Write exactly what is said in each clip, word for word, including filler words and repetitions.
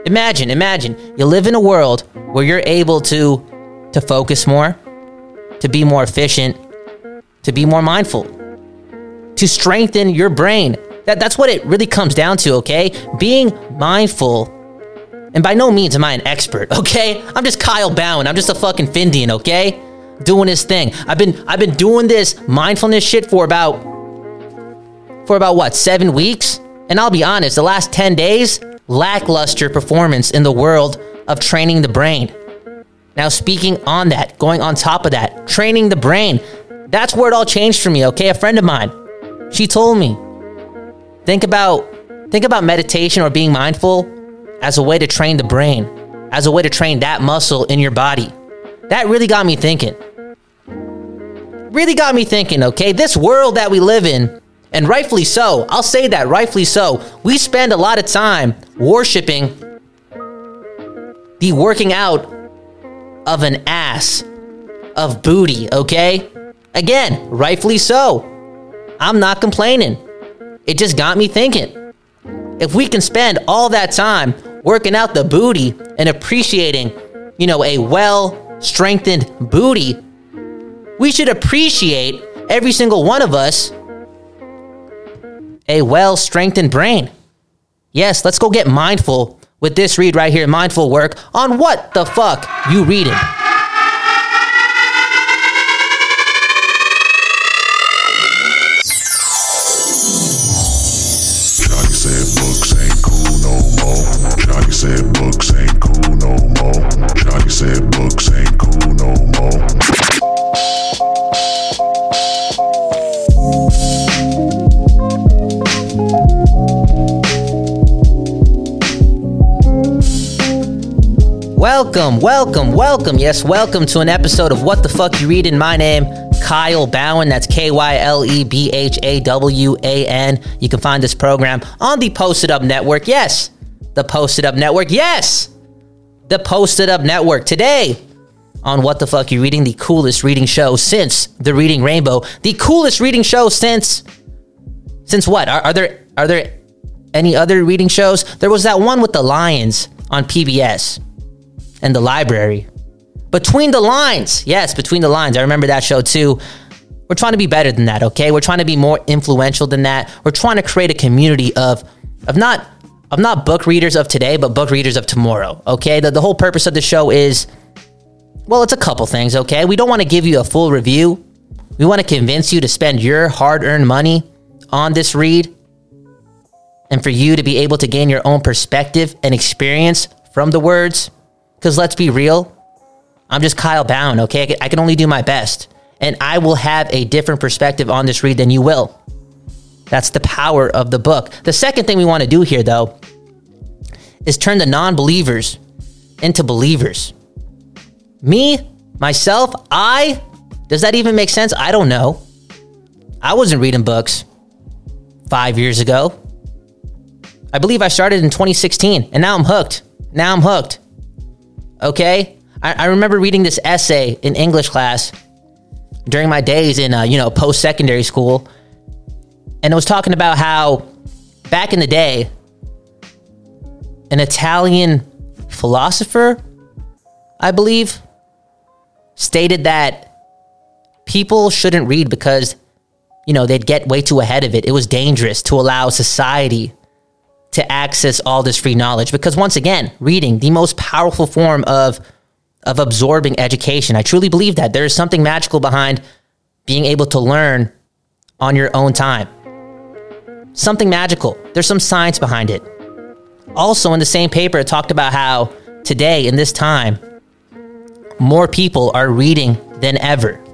Imagine, imagine, you live in a world where you're able to, to focus more, to be more efficient, to be more mindful, to strengthen your brain. That, that's what it really comes down to, okay? Being mindful. And by no means am I an expert, okay? I'm just Kyle Bowen. I'm just a fucking Findian, okay? Doing this thing. I've been I've been doing this mindfulness shit for about for about what, seven weeks? And I'll be honest, the last ten days, lackluster performance in the world of training the brain. Now, speaking on that, going on top of that, training the brain, that's where it all changed for me, okay? A friend of mine, she told me, think about think about meditation or being mindful as a way to train the brain, as a way to train that muscle in your body. That really got me thinking. Really got me thinking, okay? This world that we live in, and rightfully so, I'll say that, rightfully so, we spend a lot of time worshiping the working out of an ass, of booty, okay? Again, rightfully so. I'm not complaining. It just got me thinking. If we can spend all that time working out the booty and appreciating, you know, a well-strengthened booty, we should appreciate, every single one of us, a well-strengthened brain. Yes, let's go get mindful with this read right here, Mindful Work on What the Fuck You Reading. Shawty said books ain't cool no more. Shawty said books ain't cool no more. Shawty said books ain't cool no more. Welcome, welcome, welcome. Yes, welcome to an episode of What the Fuck You Reading. My name, Kyle Bowen. That's K Y L E B H A W A N. You can find this program on the Posted Up Network. Yes, the Posted Up Network. Yes, the Posted Up Network. Today on What the Fuck You Reading, the coolest reading show since the Reading Rainbow. The coolest reading show since... Since what? Are, are there are there any other reading shows? There was that one with the lions on P B S. And the library. Between the Lines. Yes, Between the Lines. I remember that show too. We're trying to be better than that, okay? We're trying to be more influential than that. We're trying to create a community of of not of not book readers of today, but book readers of tomorrow, okay? The, the whole purpose of the show is, well, it's a couple things, okay? We don't want to give you a full review. We want to convince you to spend your hard-earned money on this read and for you to be able to gain your own perspective and experience from the words. Because let's be real, I'm just Kyle Bowen, okay? I can only do my best. And I will have a different perspective on this read than you will. That's the power of the book. The second thing we want to do here, though, is turn the non-believers into believers. Me, myself, I, does that even make sense? I don't know. I wasn't reading books five years ago. I believe I started in twenty sixteen, and now I'm hooked. Now I'm hooked. Okay, I, I remember reading this essay in English class during my days in, uh, you know, post-secondary school. And it was talking about how back in the day, an Italian philosopher, I believe, stated that people shouldn't read because, you know, they'd get way too ahead of it. It was dangerous to allow society to access all this free knowledge. Because once again, reading, the most powerful form of, of absorbing education. I truly believe that. There is something magical behind being able to learn on your own time. Something magical. There's some science behind it. Also in the same paper, it talked about how today, in this time, more people are reading than ever.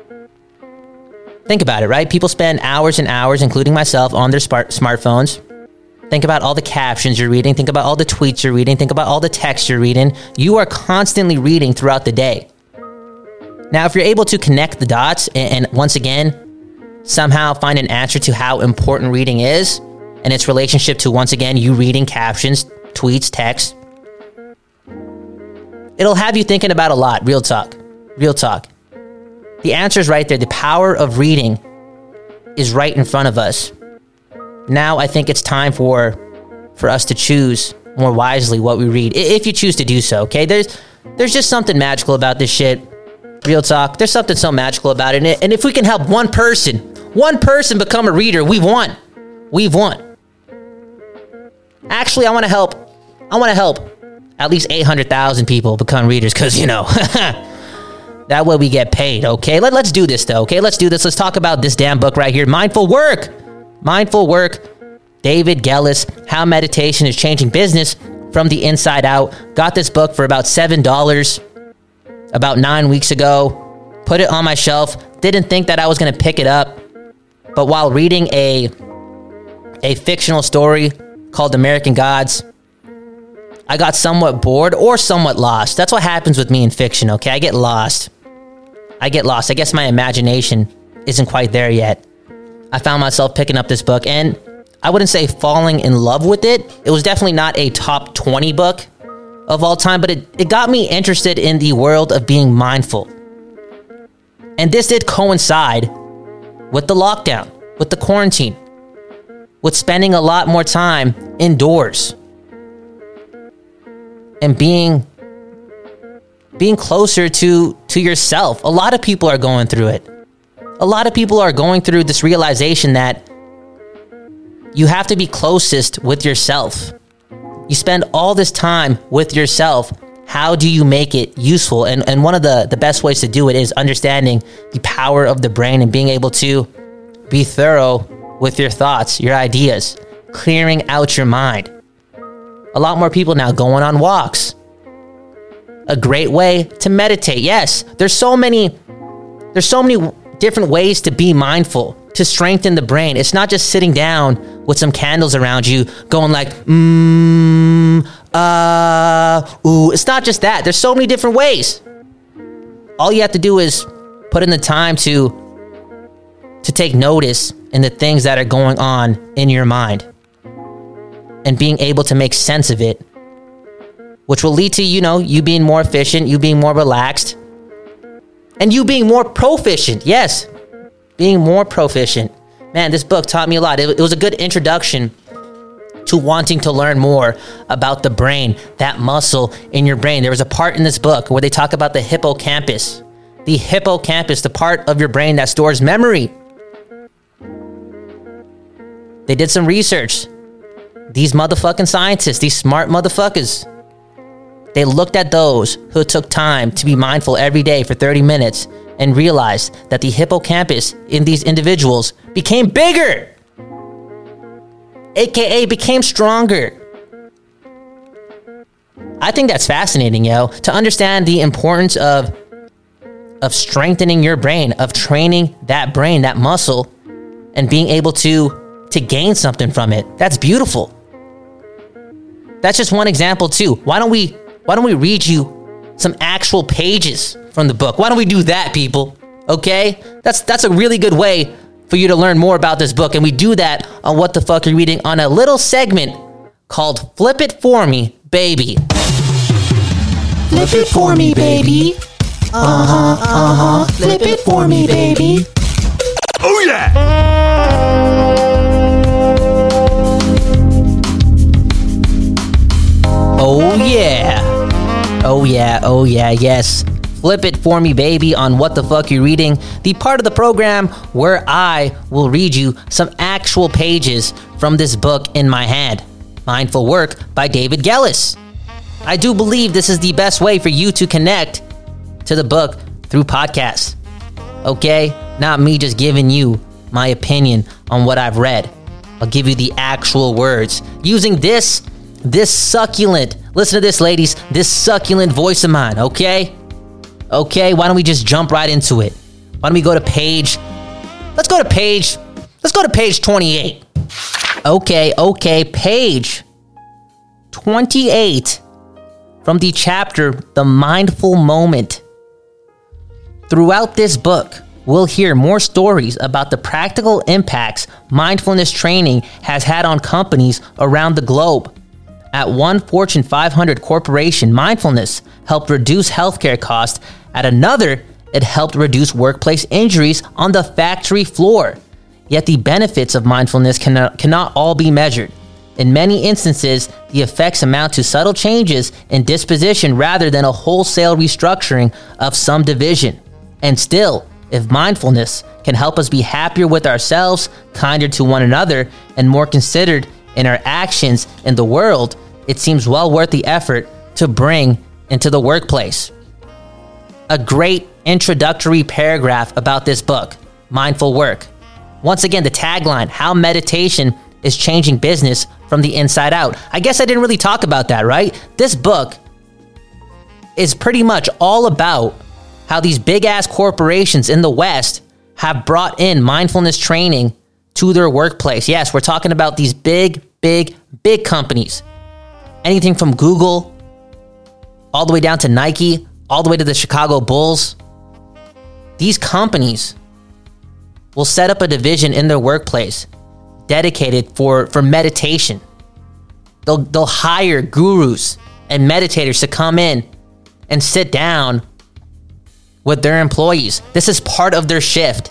Think about it, right? People spend hours and hours, including myself, on their smart- smartphones. Think about all the captions you're reading. Think about all the tweets you're reading. Think about all the text you're reading. You are constantly reading throughout the day. Now, if you're able to connect the dots and, and once again, somehow find an answer to how important reading is and its relationship to, once again, you reading captions, tweets, text, it'll have you thinking about a lot. Real talk. Real talk. The answer is right there. The power of reading is right in front of us. Now I think it's time for for us to choose more wisely what we read, if you choose to do so, okay? There's there's just something magical about this shit. Real talk. There's something so magical about it. And if we can help one person, one person become a reader, we've won. We've won. Actually, I want to help. I want to help at least eight hundred thousand people become readers because, you know, that way we get paid, okay? Let, let's do this, though, okay? Let's do this. Let's talk about this damn book right here, Mindful Work. Mindful Work. David Gellis, How Meditation is Changing Business from the Inside Out. Got this book for about seven dollars about nine weeks ago. Put it on my shelf. Didn't think that I was going to pick it up. But while reading a, a fictional story called American Gods, I got somewhat bored or somewhat lost. That's what happens with me in fiction, okay? I get lost. I get lost. I guess my imagination isn't quite there yet. I found myself picking up this book, and I wouldn't say falling in love with it. It was definitely not a top twenty book of all time, but it, it got me interested in the world of being mindful. And this did coincide with the lockdown, with the quarantine, with spending a lot more time indoors and being being closer to, to yourself. A lot of people are going through it. A lot of people are going through this realization that you have to be closest with yourself. You spend all this time with yourself. How do you make it useful? And and one of the, the best ways to do it is understanding the power of the brain and being able to be thorough with your thoughts, your ideas, clearing out your mind. A lot more people now going on walks. A great way to meditate. Yes, there's so many, there's so many different ways to be mindful, to strengthen the brain. It's not just sitting down with some candles around you going like, mmm, uh, ooh. It's not just that. There's so many different ways. All you have to do is put in the time to, to take notice in the things that are going on in your mind and being able to make sense of it, which will lead to, you know, you being more efficient, you being more relaxed, and you being more proficient. Yes, being more proficient. Man, this book taught me a lot. It, it was a good introduction to wanting to learn more about the brain, that muscle in your brain. There was a part in this book where they talk about the hippocampus. The hippocampus, the part of your brain that stores memory. They did some research. These motherfucking scientists, these smart motherfuckers, they looked at those who took time to be mindful every day for thirty minutes and realized that the hippocampus in these individuals became bigger, aka became stronger. I think that's fascinating, yo, to understand the importance of, of strengthening your brain, of training that brain, that muscle, and being able to, to gain something from it. That's beautiful. That's just one example too. Why don't we Why don't we read you some actual pages from the book? Why don't we do that, people? Okay? That's that's a really good way for you to learn more about this book. And we do that on What the Fuck You're Reading on a little segment called Flip It For Me, Baby. Flip it for me, baby. Uh-huh, uh-huh. Flip it for me, baby. Oh yeah! Oh yeah. Oh yeah, oh yeah, yes. Flip it for me, baby, on What the Fuck You're Reading, the part of the program where I will read you some actual pages from this book in my hand. Mindful Work by David Gellis. I do believe this is the best way for you to connect to the book through podcasts. Okay? Not me just giving you my opinion on what I've read. I'll give you the actual words using this This succulent, listen to this, ladies, this succulent voice of mine, okay? Okay, why don't we just jump right into it? Why don't we go to page, let's go to page, let's go to page twenty-eight. Okay, okay, page twenty-eight from the chapter, The Mindful Moment. Throughout this book, we'll hear more stories about the practical impacts mindfulness training has had on companies around the globe. At one Fortune five hundred corporation, mindfulness helped reduce healthcare costs. At another, it helped reduce workplace injuries on the factory floor. Yet the benefits of mindfulness cannot, cannot all be measured. In many instances, the effects amount to subtle changes in disposition rather than a wholesale restructuring of some division. And still, if mindfulness can help us be happier with ourselves, kinder to one another, and more considered in our actions in the world, it seems well worth the effort to bring into the workplace. A great introductory paragraph about this book, Mindful Work. Once again, the tagline, how meditation is changing business from the inside out. I guess I didn't really talk about that, right? This book is pretty much all about how these big-ass corporations in the West have brought in mindfulness training to their workplace. Yes, we're talking about these big, big, big companies. Anything from Google, all the way down to Nike, all the way to the Chicago Bulls. These companies will set up a division in their workplace dedicated for, for meditation. They'll, they'll hire gurus and meditators to come in and sit down with their employees. This is part of their shift.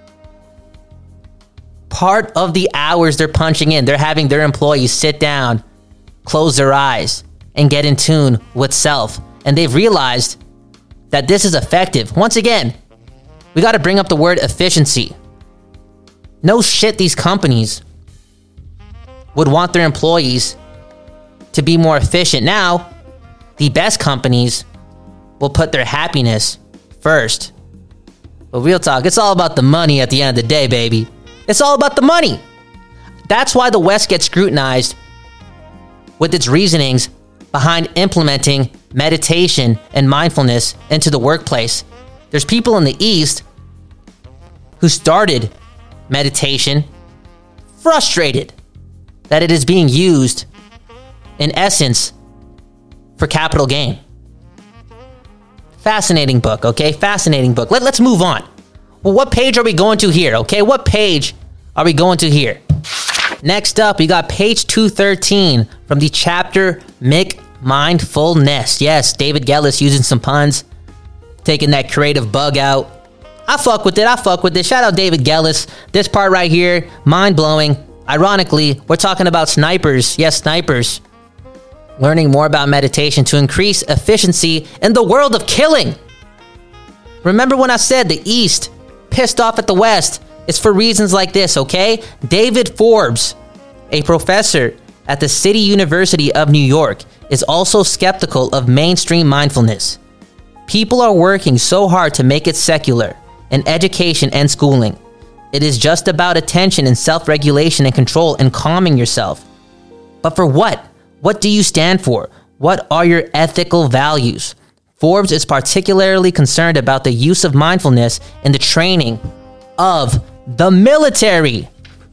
Part of the hours they're punching in, they're having their employees sit down, close their eyes, and get in tune with self. And they've realized that this is effective. Once again, we got to bring up the word efficiency. No shit, these companies would want their employees to be more efficient. Now, the best companies will put their happiness first. But real talk, it's all about the money at the end of the day, baby. It's all about the money. That's why the West gets scrutinized with its reasonings behind implementing meditation and mindfulness into the workplace. There's people in the East who started meditation frustrated that it is being used, in essence, for capital gain. Fascinating book, okay? Fascinating book. Let, let's move on. Well, what page are we going to here, okay? What page are we going to here? Next up, we got page two thirteen from the chapter Mick Mindfulness. Yes, David Gellis using some puns, taking that creative bug out. I fuck with it. I fuck with it. Shout out David Gellis. This part right here, mind-blowing. Ironically, we're talking about snipers. Yes, snipers. Learning more about meditation to increase efficiency in the world of killing. Remember when I said the East pissed off at the West? It's for reasons like this, okay? David Forbes, a professor at the City University of New York, is also skeptical of mainstream mindfulness. People are working so hard to make it secular in education and schooling. It is just about attention and self-regulation and control and calming yourself. But for what? What do you stand for? What are your ethical values? Forbes is particularly concerned about the use of mindfulness in the training of the military.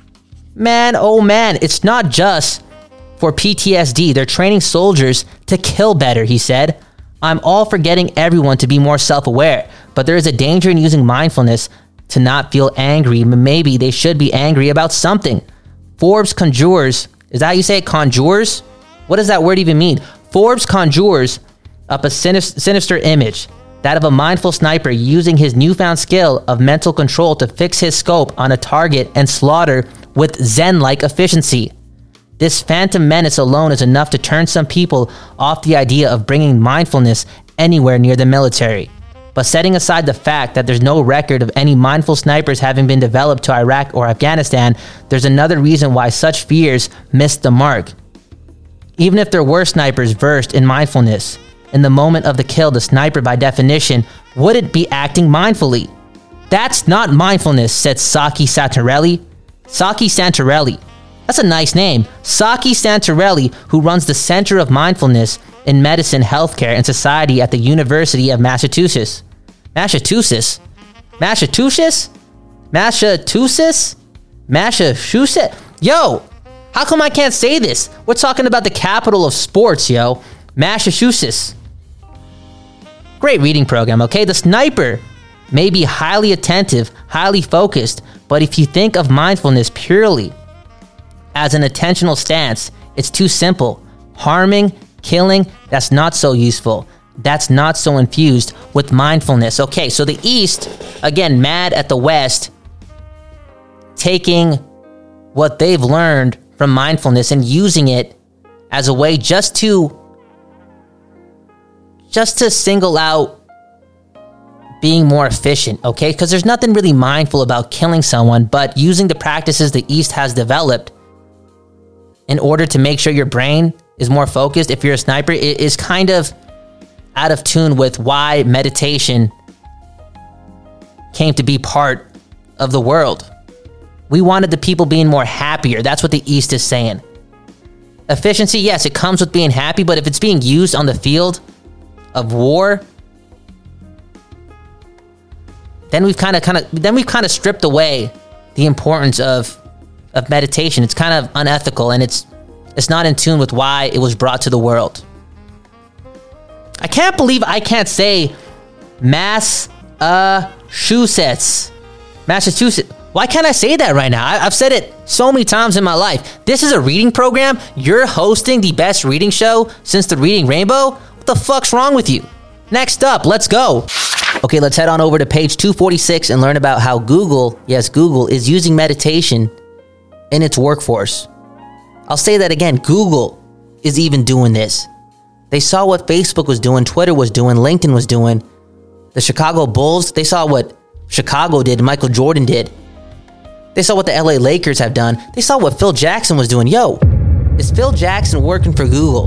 Man, oh man, it's not just for P T S D. They're training soldiers to kill better, he said. I'm all for getting everyone to be more self-aware, but there is a danger in using mindfulness to not feel angry. Maybe they should be angry about something. Forbes conjures, is that how you say it? Conjures? What does that word even mean? Forbes conjures up a sinis- sinister image, that of a mindful sniper using his newfound skill of mental control to fix his scope on a target and slaughter with Zen-like efficiency. This phantom menace alone is enough to turn some people off the idea of bringing mindfulness anywhere near the military. But setting aside the fact that there's no record of any mindful snipers having been developed to Iraq or Afghanistan, there's another reason why such fears missed the mark. Even if there were snipers versed in mindfulness, in the moment of the kill, the sniper, by definition, wouldn't be acting mindfully. That's not mindfulness, said Saki Santarelli. Saki Santarelli. That's a nice name. Saki Santarelli, who runs the Center of Mindfulness in Medicine, Healthcare, and Society at the University of Massachusetts. Massachusetts? Massachusetts? Massachusetts? Massachusetts? Yo, how come I can't say this? We're talking about the capital of sports, yo. Massachusetts. Great reading program, okay? The sniper may be highly attentive, highly focused, but if you think of mindfulness purely as an attentional stance, it's too simple. Harming, killing, that's not so useful. That's not so infused with mindfulness. Okay, so the East, again, mad at the West, taking what they've learned from mindfulness and using it as a way just to just to single out being more efficient, okay? Because there's nothing really mindful about killing someone, but using the practices the East has developed in order to make sure your brain is more focused if you're a sniper, it is kind of out of tune with why meditation came to be part of the world. We wanted the people being more happier. That's what the East is saying. Efficiency, yes, it comes with being happy, but if it's being used on the field of war, then we've kind of kind of then we've kind of stripped away the importance of of meditation. It's kind of unethical, and it's it's not in tune with why it was brought to the world. I can't believe I can't say Massachusetts. Massachusetts. Why can't I say that right now? I, I've said it so many times in my life. This is a reading program. You're hosting the best reading show since the Reading Rainbow. What the fuck's wrong with you? Next up, let's go. Okay, let's head on over to page two forty-six and learn about how Google, yes, Google, is using meditation in its workforce. I'll say that again. Google is even doing this. They saw what Facebook was doing, Twitter was doing, LinkedIn was doing. The Chicago Bulls, they saw what Chicago did, Michael Jordan did. They saw what the L A Lakers have done. They saw what Phil Jackson was doing. Yo, is Phil Jackson working for Google?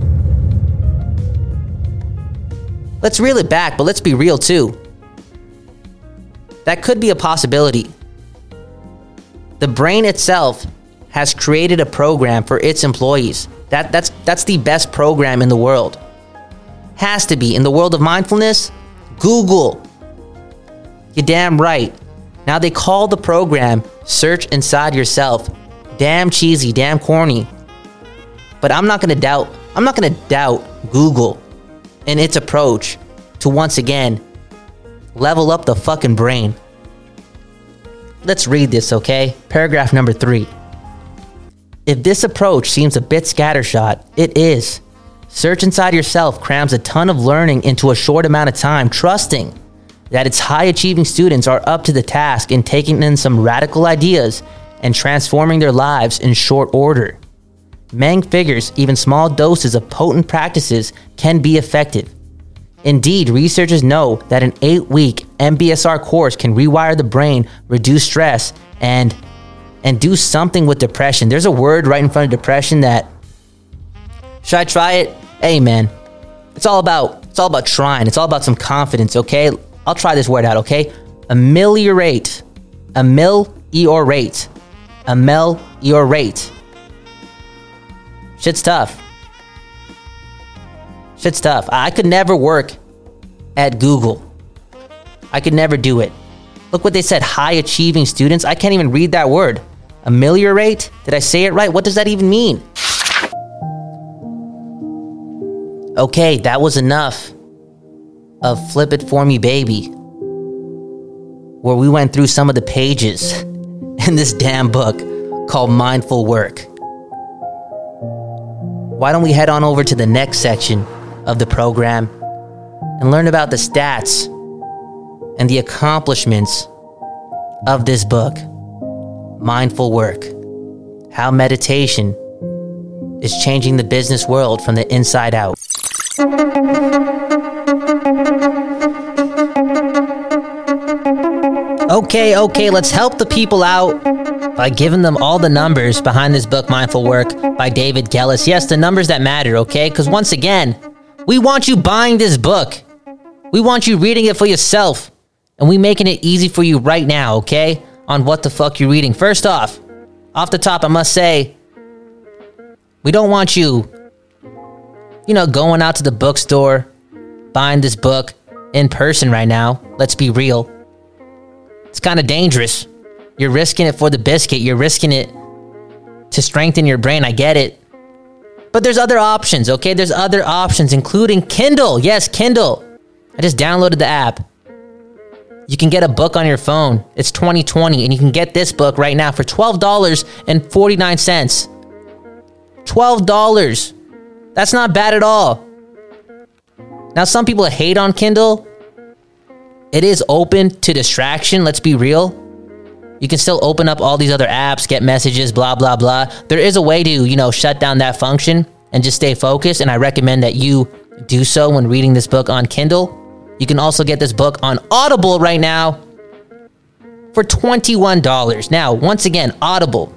Let's reel it back, but let's be real too. That could be a possibility. The brain itself has created a program for its employees. That, that's, that's the best program in the world. Has to be. In the world of mindfulness, Google. You're damn right. Now they call the program Search Inside Yourself. Damn cheesy, damn corny. But I'm not going to doubt, I'm not going to doubt Google and its approach to once again level up the fucking brain. Let's read this, okay? Paragraph number three. If this approach seems a bit scattershot, it is. Search Inside Yourself crams a ton of learning into a short amount of time, trusting that its high-achieving students are up to the task in taking in some radical ideas and transforming their lives in short order. Meng figures even small doses of potent practices can be effective. Indeed, researchers know that an eight-week M B S R course can rewire the brain, reduce stress, and and do something with depression. There's a word right in front of depression that... Should I try it? Hey, man. It's all about, it's all about trying. It's all about some confidence, okay? I'll try this word out, okay? Ameliorate. Ameliorate. Ameliorate. Shit's tough. Shit's tough. I could never work at Google. I could never do it. Look what they said, high-achieving students. I can't even read that word. Ameliorate? Did I say it right? What does that even mean? Okay, that was enough of Flip It For Me Baby, where we went through some of the pages in this damn book called Mindful Work. Why don't we head on over to the next section of the program and learn about the stats and the accomplishments of this book, Mindful Work. How meditation is changing the business world from the inside out. Okay, okay, let's help the people out by giving them all the numbers behind this book, Mindful Work, by David Gellis. Yes, the numbers that matter, okay? Because once again, we want you buying this book. We want you reading it for yourself. And we making it easy for you right now, okay? On what the fuck you're reading. First off, off the top, I must say, we don't want you, you know, going out to the bookstore, buying this book in person right now. Let's be real. It's kind of dangerous. You're risking it for the biscuit. You're risking it to strengthen your brain. I get it. But there's other options, okay? There's other options, including Kindle. Yes, Kindle. I just downloaded the app. You can get a book on your phone. It's twenty twenty, and you can get this book right now for twelve dollars and forty-nine cents. twelve dollars. That's not bad at all. Now, some people hate on Kindle. It is open to distraction, let's be real. You can still open up all these other apps, get messages, blah, blah, blah. There is a way to, you know, shut down that function and just stay focused. And I recommend that you do so when reading this book on Kindle. You can also get this book on Audible right now for twenty-one dollars. Now, once again, Audible.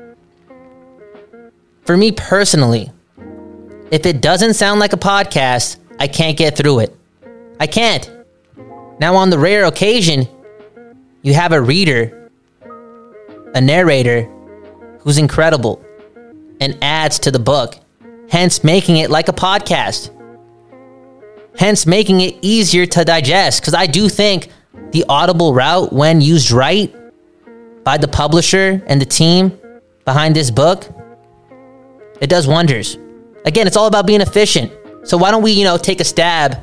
For me personally, if it doesn't sound like a podcast, I can't get through it. I can't. Now, on the rare occasion, you have a reader, a narrator, who's incredible and adds to the book, hence making it like a podcast. Hence making it easier to digest. Because I do think the Audible route, when used right by the publisher and the team behind this book, it does wonders. Again, it's all about being efficient. So why don't we, you know, take a stab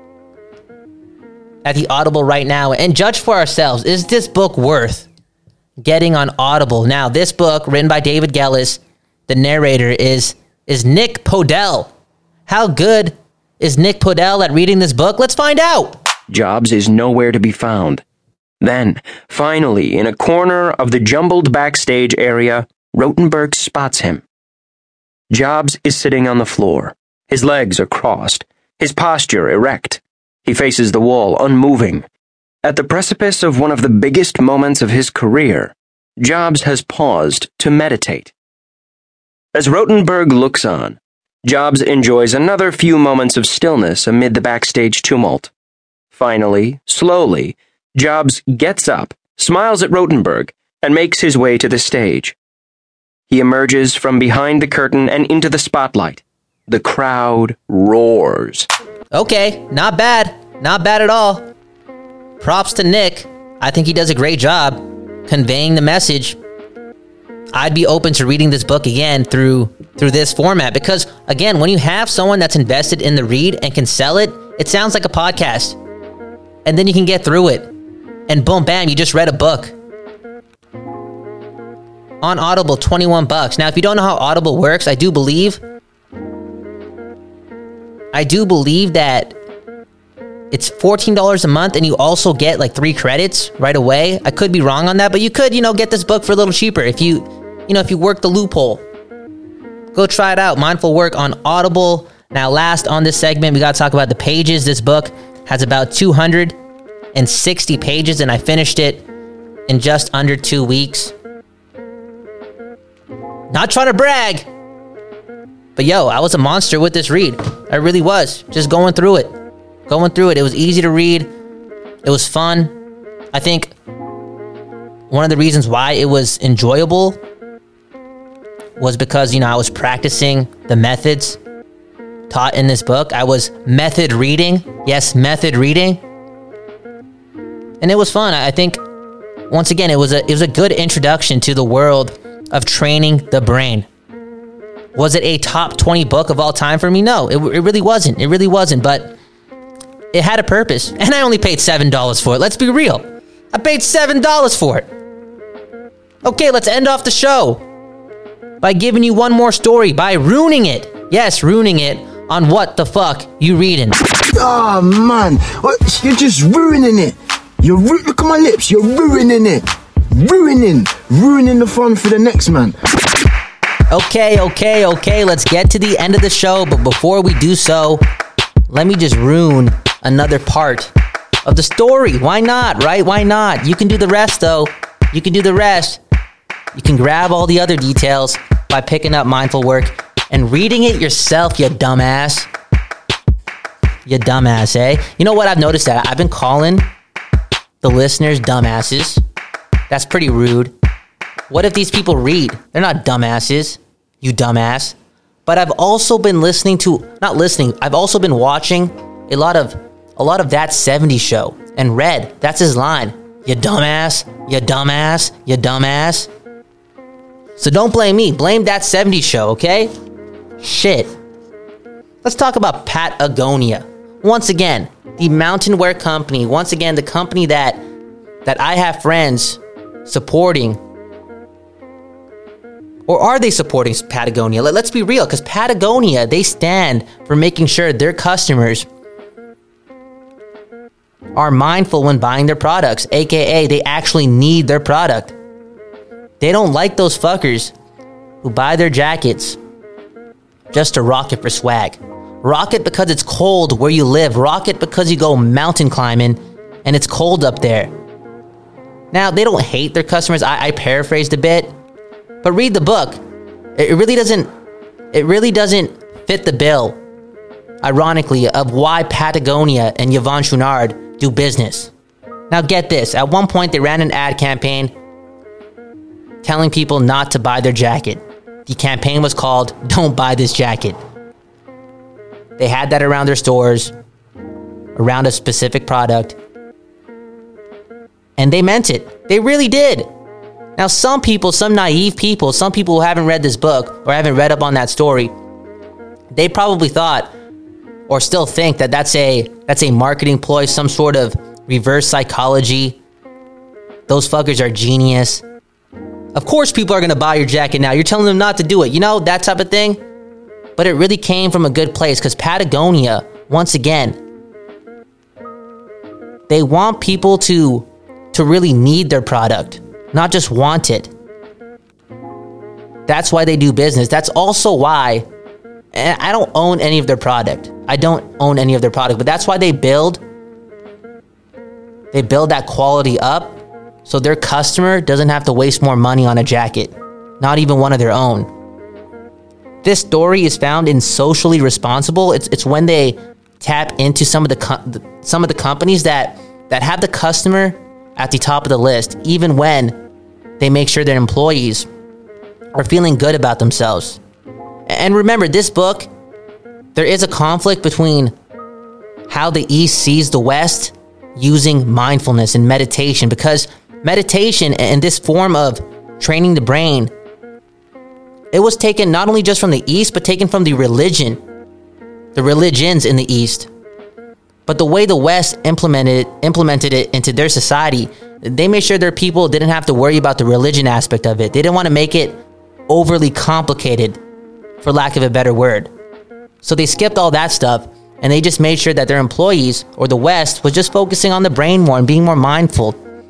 at the Audible right now and judge for ourselves. Is this book worth getting on Audible? Now, this book, written by David Gellis, the narrator is, is Nick Podell. How good is Nick Podell at reading this book? Let's find out. Jobs is nowhere to be found. Then, finally, in a corner of the jumbled backstage area, Rotenberg spots him. Jobs is sitting on the floor. His legs are crossed, his posture erect. He faces the wall, unmoving. At the precipice of one of the biggest moments of his career, Jobs has paused to meditate. As Rotenberg looks on, Jobs enjoys another few moments of stillness amid the backstage tumult. Finally, slowly, Jobs gets up, smiles at Rotenberg, and makes his way to the stage. He emerges from behind the curtain and into the spotlight. The crowd roars. Okay, not bad. Not bad at all. Props to Nick. I think he does a great job conveying the message. I'd be open to reading this book again through through this format because, again, when you have someone that's invested in the read and can sell it, it sounds like a podcast. And then you can get through it. And boom, bam, you just read a book. On Audible, twenty-one bucks. Now, if you don't know how Audible works, I do believe... I do believe that it's fourteen dollars a month and you also get like three credits right away. I could be wrong on that, but you could, you know, get this book for a little cheaper if you, you know, if you work the loophole. Go try it out. Mindful Work on Audible. Now, last on this segment, we got to talk about the pages. This book has about two hundred sixty pages and I finished it in just under two weeks. Not trying to brag, but yo, I was a monster with this read. I really was. Just going through it. Going through it. It was easy to read. It was fun. I think one of the reasons why it was enjoyable was because, you know, I was practicing the methods taught in this book. I was method reading. Yes, method reading. And it was fun. I think, once again, it was a it was a good introduction to the world of training the brain. Was it a top twenty book of all time for me? No, it, it really wasn't. It really wasn't, but it had a purpose. And I only paid seven dollars for it. Let's be real. I paid seven dollars for it. Okay, let's end off the show by giving you one more story, by ruining it. Yes, ruining it on What the Fuck You Reading. Oh, man. You're just ruining it. You're ru- Look at my lips. You're ruining it. Ruining. Ruining the fun for the next man. Okay, okay, okay, let's get to the end of the show, but before we do so, let me just ruin another part of the story. Why not, right? Why not? You can do the rest, though. You can do the rest. You can grab all the other details by picking up Mindful Work and reading it yourself, you dumbass. You dumbass, eh? You know what? I've noticed that. I've been calling the listeners dumbasses. That's pretty rude. What if these people read? They're not dumbasses, you dumbass. But I've also been listening to, not listening, I've also been watching a lot of, a lot of That seventies Show. And Red, that's his line. You dumbass, you dumbass, you dumbass. So don't blame me, blame That seventies Show, okay? Shit. Let's talk about Patagonia. Once again, the mountain wear company. Once again, the company that, that I have friends supporting. Or are they supporting Patagonia? Let's be real, because Patagonia, they stand for making sure their customers are mindful when buying their products, aka they actually need their product. They don't like those fuckers who buy their jackets just to rock it for swag. Rock it because it's cold where you live. Rock it because you go mountain climbing and it's cold up there. Now, they don't hate their customers. I, I paraphrased a bit, but read the book. It really doesn't, it really doesn't fit the bill, ironically, of why Patagonia and Yvon Chouinard do business. Now get this, at one point they ran an ad campaign telling people not to buy their jacket. The campaign was called, "Don't Buy This Jacket." They had that around their stores, around a specific product, and they meant it. They really did. Now some people, some naive people, some people who haven't read this book or haven't read up on that story, they probably thought or still think that that's a that's a marketing ploy, some sort of reverse psychology. Those fuckers are genius. Of course people are going to buy your jacket now. You're telling them not to do it. You know, that type of thing. But it really came from a good place because Patagonia, once again, they want people to, to really need their product, not just want it. That's why they do business. That's also why, and I don't own any of their product. I don't own any of their product, but that's why they build, they build that quality up so their customer doesn't have to waste more money on a jacket, not even one of their own. This story is found in Socially Responsible. It's it's when they tap into some of the co- some of the companies that that have the customer at the top of the list, even when they make sure their employees are feeling good about themselves. And remember, this book, there is a conflict between how the East sees the West using mindfulness and meditation, because meditation and this form of training the brain, it was taken not only just from the East, but taken from the religion, the religions in the East. But the way the West implemented it, implemented it into their society, they made sure their people didn't have to worry about the religion aspect of it. They didn't want to make it overly complicated, for lack of a better word. So they skipped all that stuff, and they just made sure that their employees, or the West, was just focusing on the brain more and being more mindful.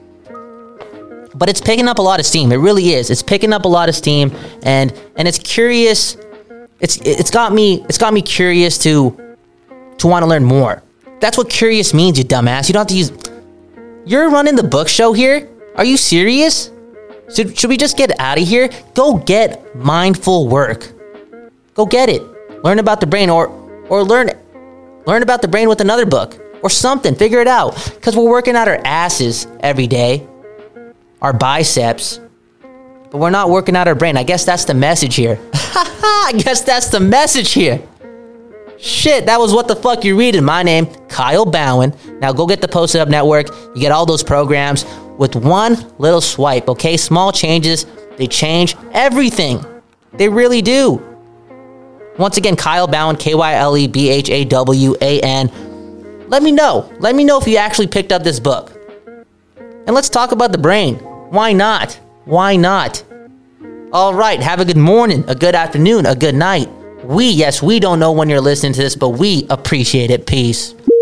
But it's picking up a lot of steam. It really is. It's picking up a lot of steam, and and it's curious. It's it's got me it's got me curious to to want to learn more. That's what curious means, you dumbass. You don't have to use. You're running the book show here? Are you serious? Should should we just get out of here? Go get mindful work. Go get it. Learn about the brain, or or learn learn about the brain with another book or something. Figure it out, because we're working out our asses every day. Our biceps, but we're not working out our brain. I guess that's the message here. I guess that's the message here. Shit, that was What the Fuck You Reading. My name, Kyle Bowen. Now go get the Posted Up Network. You get all those programs with one little swipe, okay? Small changes, they change everything. They really do. Once again, Kyle Bowen, K Y L E B H A W A N. Let me know. Let me know if you actually picked up this book. And let's talk about the brain. Why not? Why not? All right, have a good morning, a good afternoon, a good night. We, yes, we don't know when you're listening to this, but we appreciate it. Peace.